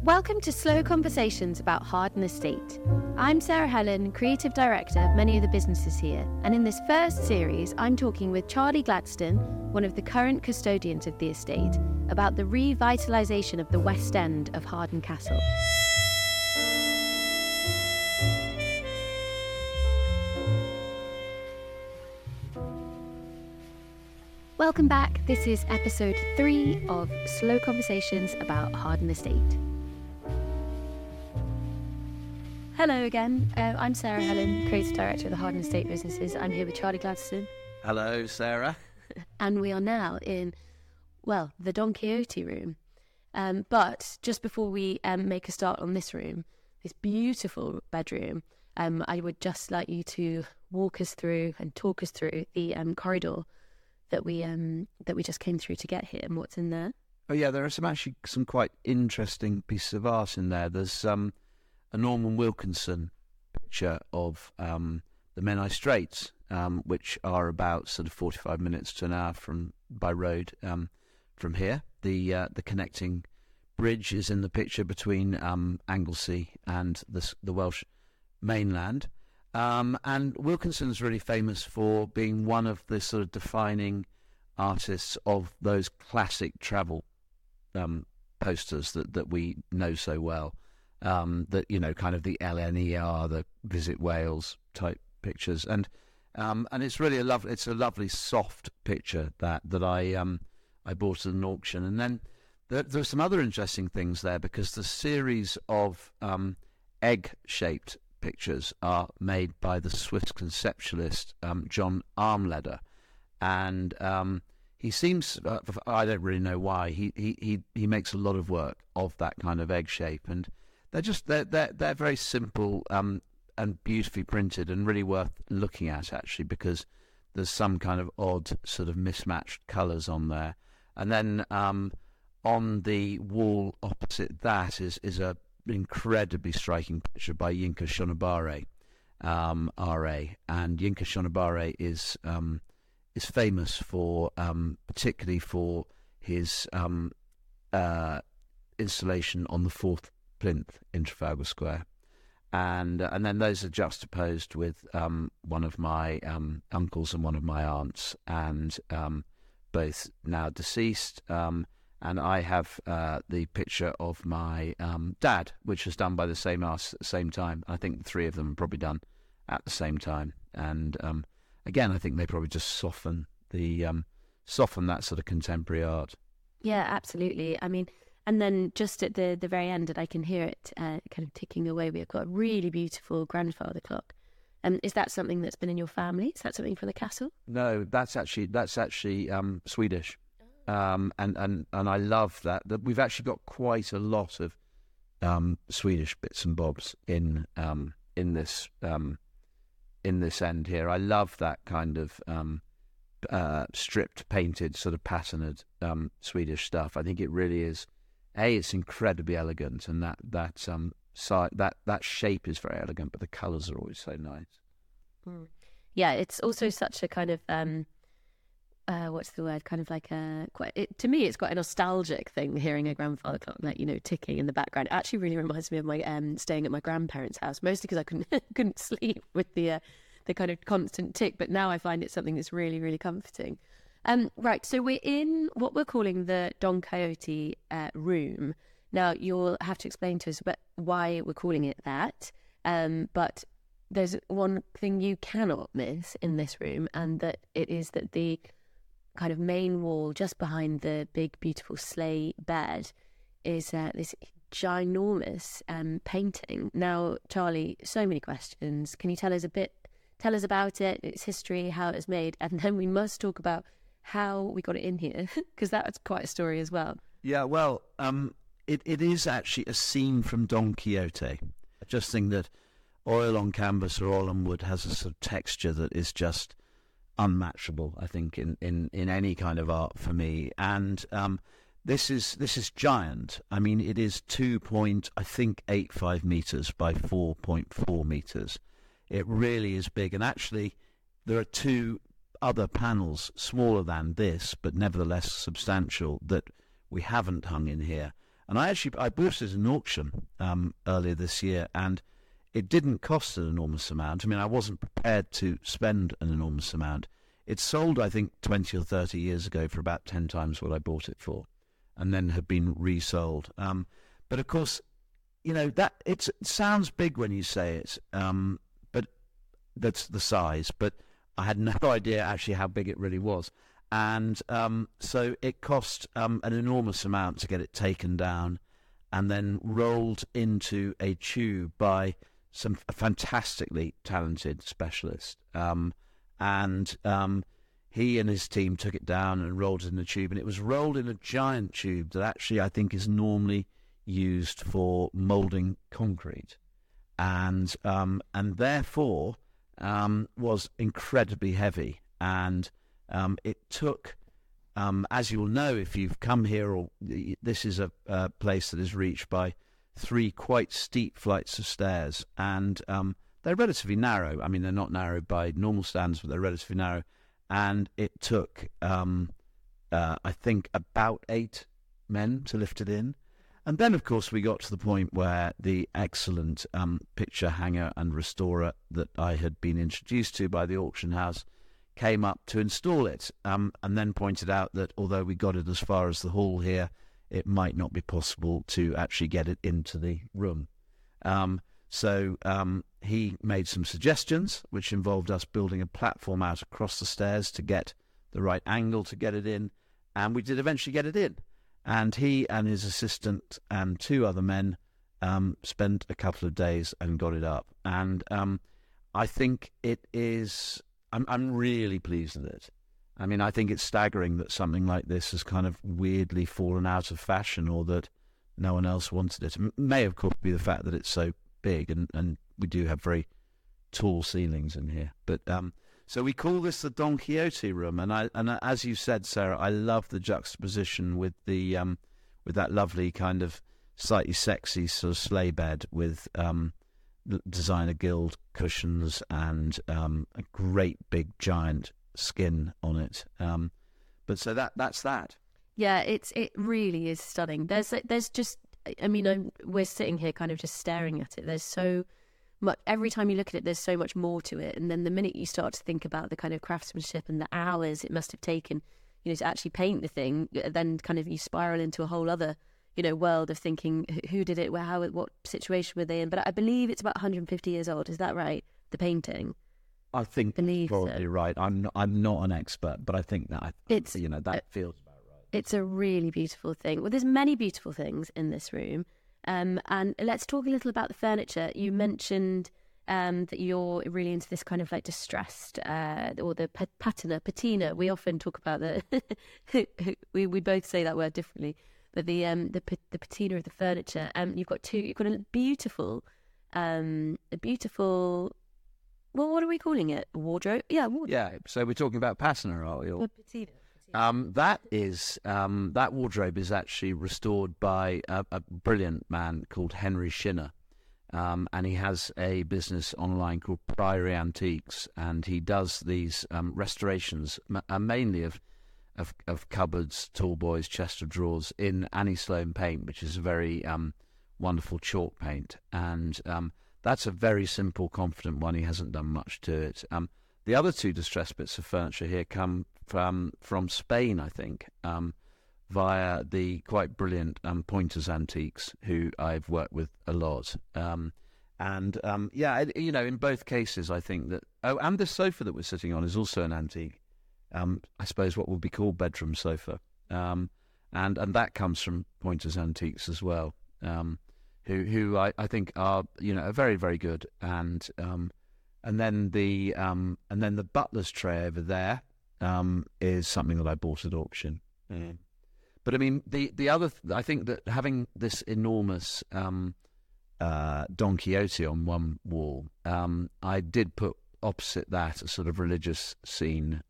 Welcome to Slow Conversations about Harden Estate. I'm Sarah Helen, Creative Director of many of the businesses here, and in this first series I'm talking with Charlie Gladstone, one of the current custodians of the estate, about the revitalisation of the West End of Harden Castle. Welcome back. This is episode 3 of Slow Conversations about Harden Estate. Hello again. I'm Sarah Helen, Creative Director of the Harden Estate Businesses. I'm here with Charlie Gladstone. Hello, Sarah. And we are now in, well, the Don Quixote room. But just before we make a start on this room, this beautiful bedroom, I would just like you to walk us through and talk us through the corridor that we just came through to get here and what's in there. Oh yeah, there are some quite interesting pieces of art in there. There's a Norman Wilkinson picture of the Menai Straits, which are about sort of 45 minutes to an hour by road from here. The connecting bridge is in the picture between Anglesey and the Welsh mainland. And Wilkinson's really famous for being one of the sort of defining artists of those classic travel posters that we know so well. That, you know, kind of the LNER, the Visit Wales type pictures, and it's really a lovely soft picture that I bought at an auction. And then there are some other interesting things there, because the series of egg-shaped pictures are made by the Swiss conceptualist John Armleder, and he seems I don't really know why he makes a lot of work of that kind of egg shape, and they're very simple and beautifully printed and really worth looking at, actually, because there's some kind of odd sort of mismatched colours on there. And then on the wall opposite that is a incredibly striking picture by Yinka Shonibare, RA, and Yinka Shonibare is famous for particularly for his installation on the fourth plinth in Trafalgar Square, and then those are juxtaposed with one of my uncles and one of my aunts, and both now deceased. And I have the picture of my dad, which was done by the same artist at the same time. I think the three of them were probably done at the same time. And again, I think they probably just soften that sort of contemporary art. Yeah, absolutely. I mean, and then just at the very end, and I can hear it kind of ticking away, we've got a really beautiful grandfather clock. Is that something that's been in your family? Is that something for the castle? No, that's actually Swedish. And I love that we've actually got quite a lot of Swedish bits and bobs in this end here. I love that kind of stripped, painted, sort of patterned Swedish stuff. I think it really is. It's incredibly elegant, and that shape is very elegant, but the colours are always so nice. Yeah, it's also such a kind of what's the word? Kind of like to me, it's quite a nostalgic thing hearing a grandfather clock, like, you know, ticking in the background. It actually really reminds me of my staying at my grandparents' house, mostly because I couldn't sleep with the kind of constant tick. But now I find it something that's really, really comforting. Right, so we're in what we're calling the Don Quixote room. Now, you'll have to explain to us why we're calling it that. But there's one thing you cannot miss in this room, and that it is that the kind of main wall just behind the big, beautiful sleigh bed is this ginormous painting. Now, Charlie, so many questions. Can you tell us about it, its history, how it was made, and then we must talk about how we got it in here, because that's quite a story as well. Yeah, well, it is actually a scene from Don Quixote. I just think that oil on canvas or oil on wood has a sort of texture that is just unmatchable, I think, in any kind of art for me. And this is giant. I mean, it is 2.85 meters by 4.4 meters. It really is big. And actually, there are two other panels smaller than this, but nevertheless substantial, that we haven't hung in here. And I bought it at an auction earlier this year, and it didn't cost an enormous amount. I mean, I wasn't prepared to spend an enormous amount. It sold, I think, 20 or 30 years ago for about 10 times what I bought it for, and then had been resold. But of course, that it sounds big when you say it, but that's the size. But I had no idea actually how big it really was. And so it cost an enormous amount to get it taken down and then rolled into a tube by a fantastically talented specialist. He and his team took it down and rolled it in a tube, and it was rolled in a giant tube that actually I think is normally used for moulding concrete, and therefore was incredibly heavy. And it took, as you will know if you've come here, or this is a place that is reached by 3 quite steep flights of stairs, and they're relatively narrow. I mean, they're not narrow by normal standards, but they're relatively narrow. And it took, I think, about 8 men to lift it in. And then, of course, we got to the point where the excellent picture hanger and restorer that I had been introduced to by the auction house came up to install it, and then pointed out that although we got it as far as the hall here, it might not be possible to actually get it into the room. So he made some suggestions, which involved us building a platform out across the stairs to get the right angle to get it in, and we did eventually get it in. And he and his assistant and 2 other men spent a couple of days and got it up. And I think it is... I'm really pleased with it. I mean, I think it's staggering that something like this has kind of weirdly fallen out of fashion, or that no one else wanted it. It may, of course, be the fact that it's so big, and we do have very tall ceilings in here. But so we call this the Don Quixote room, and as you said, Sarah, I love the juxtaposition with the with that lovely kind of slightly sexy sort of sleigh bed with designer gilt cushions and a great big giant skin on it. But so that's that. Yeah, it really is stunning. There's just, I mean, we're sitting here kind of just staring at it. There's so much, every time you look at it, there's so much more to it. And then the minute you start to think about the kind of craftsmanship and the hours it must have taken, to actually paint the thing, then kind of you spiral into a whole other, world of thinking who did it, what situation were they in. But I believe it's about 150 years old. Is that right? The painting. I think that's probably right. I'm not an expert, but I think that that feels about right. It's a really beautiful thing. Well, there's many beautiful things in this room. And let's talk a little about the furniture. You mentioned that you're really into this kind of like distressed, or the patina. We often talk about we both say that word differently, but the patina of the furniture. You've got a beautiful. Well, what are we calling it? Wardrobe? Yeah, wardrobe. Yeah. So we're talking about patina, are we? Or patina. That wardrobe is actually restored by a brilliant man called Henry Shinner, and he has a business online called Priory Antiques, and he does these restorations mainly of cupboards, tall boys, chest of drawers in Annie Sloan paint, which is a very wonderful chalk paint, and that's a very simple, confident one. He hasn't done much to it. The other 2 distressed bits of furniture here come from Spain, I think, via the quite brilliant Pointers Antiques, who I've worked with a lot. In both cases, I think that... Oh, and the sofa that we're sitting on is also an antique. I suppose what would be called bedroom sofa. And that comes from Pointers Antiques as well, who I think are, are very, very good. And then the butler's tray over there is something that I bought at auction. But I mean, the other, I think that having this enormous Don Quixote on one wall, I did put opposite that a sort of religious scene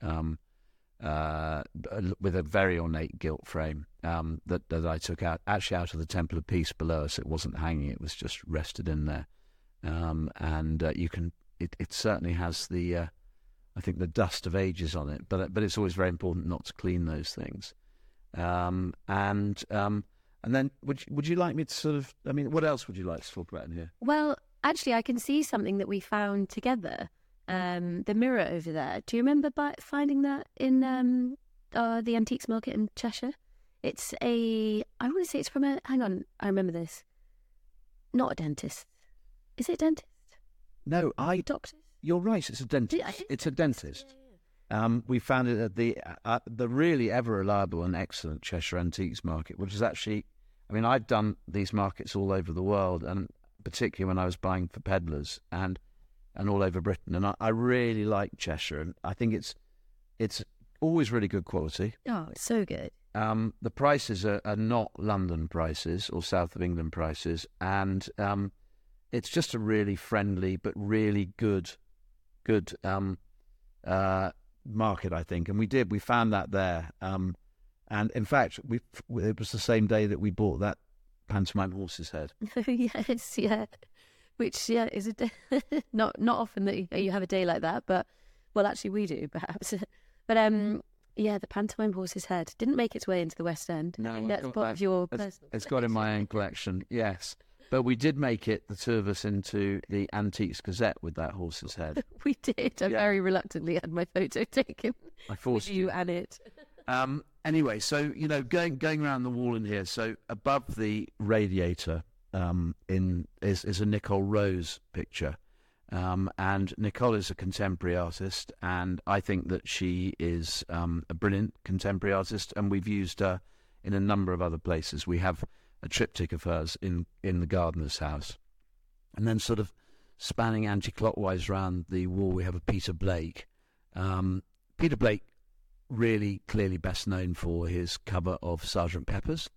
with a very ornate gilt frame that I took out of the Temple of Peace below us. It wasn't hanging; it was just rested in there, you can. It certainly has the, I think, the dust of ages on it, but it's always very important not to clean those things. And And then would you like me to sort of, I mean, what else would you like to talk about in here? Well, actually, I can see something that we found together. The mirror over there. Do you remember finding that in the antiques market in Cheshire? It's I want to say it's from hang on, I remember this. Not a dentist. Is it a dentist? No, Doctor? You're right, it's a dentist. It's a dentist. We found it at the really ever reliable and excellent Cheshire Antiques Market, which is actually, I mean, I've done these markets all over the world, and particularly when I was buying for peddlers and all over Britain, and I really like Cheshire, and I think it's always really good quality. Oh, it's so good. The prices are not London prices or South of England prices, and it's just a really friendly but really good market, I think. And we found that there. And in fact, it was the same day that we bought that pantomime horse's head. Yes, yeah. Which, yeah, is not often that you have a day like that, but, well, actually we do, perhaps. But, yeah, the pantomime horse's head didn't make its way into the West End. No. That's part of your personal It's got in my own collection, yes. But we did make it, the two of us, into the Antiques Gazette with that horse's head. We did. I very reluctantly had my photo taken. I forced you and it. Anyway, so, you know, going around the wall in here, so above the radiator is a Nicole Rose picture. And Nicole is a contemporary artist, and I think that she is a brilliant contemporary artist, and we've used her in a number of other places. We have a triptych of hers in the gardener's house. And then sort of spanning anti-clockwise round the wall, we have a Peter Blake. Peter Blake, really clearly best known for his cover of Sgt. Pepper's.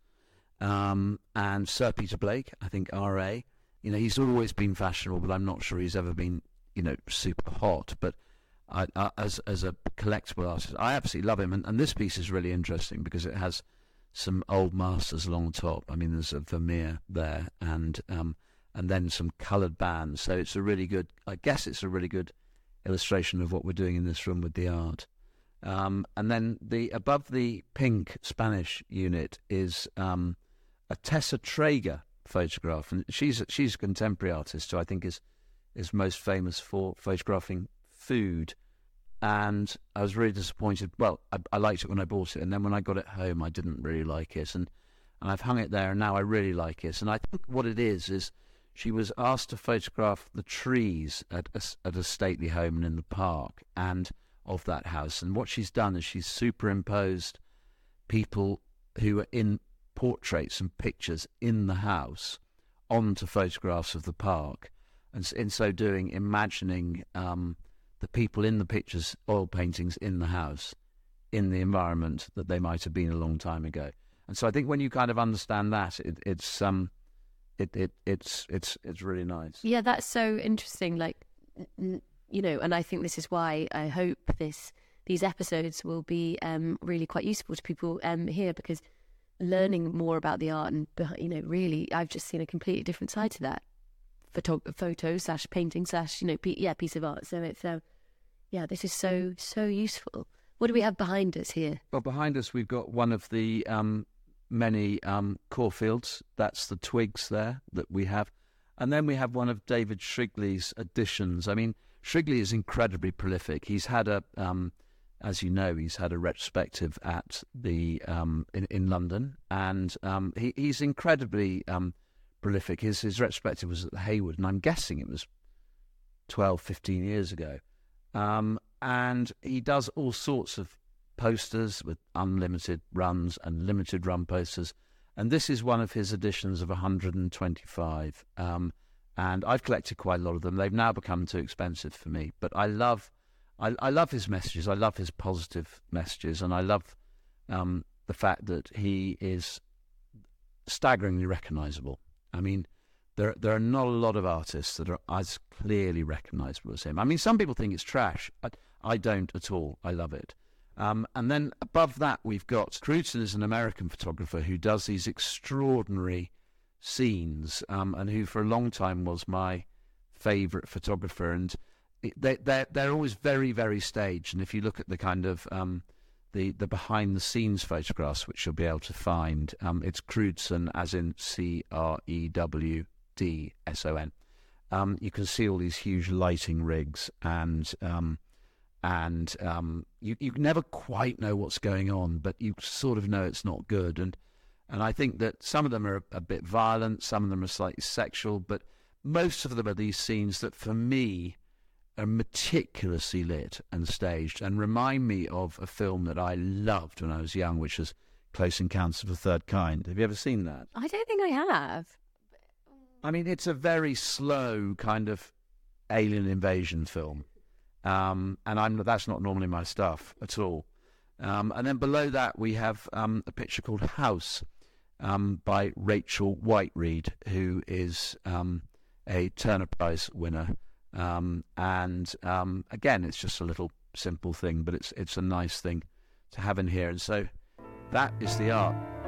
And Sir Peter Blake, I think R.A., you know, he's always been fashionable, but I'm not sure he's ever been, you know, super hot. But as a collectible artist, I absolutely love him. And this piece is really interesting because it has some old masters along top. I mean, there's a Vermeer there, and then some coloured bands. So it's a really good, I guess it's a really good illustration of what we're doing in this room with the art. And then above the pink Spanish unit is a Tessa Traeger photograph, and she's a contemporary artist who I think is most famous for photographing food. And I was really disappointed. Well, I liked it when I bought it, and then when I got it home, I didn't really like it, and I've hung it there, and now I really like it. And I think what it is she was asked to photograph the trees at a stately home and in the park and of that house. And what she's done is she's superimposed people who are in portraits and pictures in the house onto photographs of the park, and in so doing imagining the people in the pictures, oil paintings in the house, in the environment that they might have been a long time ago. And so I think when you kind of understand that, it's really nice. Yeah, that's so interesting. Like, you know, and I think this is why I hope these episodes will be really quite useful to people here, because learning more about the art and, you know, really, I've just seen a completely different side to that photo / painting / you know, piece of art. So it's yeah, this is so useful. What do we have behind us here? Well, behind us we've got one of the many Caulfields. That's the twigs there that we have, and then we have one of David Shrigley's editions. I mean, Shrigley is incredibly prolific. He's had as you know, he's had a retrospective at the in London, and he's incredibly prolific. His retrospective was at the Hayward, and I'm guessing it was 12, 15 years ago. And he does all sorts of posters with unlimited runs and limited run posters. And this is one of his editions of 125. And I've collected quite a lot of them. They've now become too expensive for me. But I love his messages. I love his positive messages. And I love the fact that he is staggeringly recognisable. I mean, there are not a lot of artists that are as clearly recognisable as him. I mean, some people think it's trash. I don't at all. I love it. And then above that, we've got Crutzen is an American photographer who does these extraordinary scenes, and who for a long time was my favourite photographer. And they're always very, very staged. And if you look at the kind of the behind the scenes photographs, which you'll be able to find. It's Crewdson, as in Crewdson. You can see all these huge lighting rigs, and you never quite know what's going on, but you sort of know it's not good. And I think that some of them are a bit violent, some of them are slightly sexual, but most of them are these scenes that, for me, are meticulously lit and staged and remind me of a film that I loved when I was young, which was Close Encounters of the Third Kind. Have you ever seen that? I don't think I have. I mean, it's a very slow kind of alien invasion film. And that's not normally my stuff at all. And then below that we have a picture called House by Rachel Whiteread, who is a Turner Prize winner. Again, it's just a little simple thing, but it's a nice thing to have in here. And so that is the art.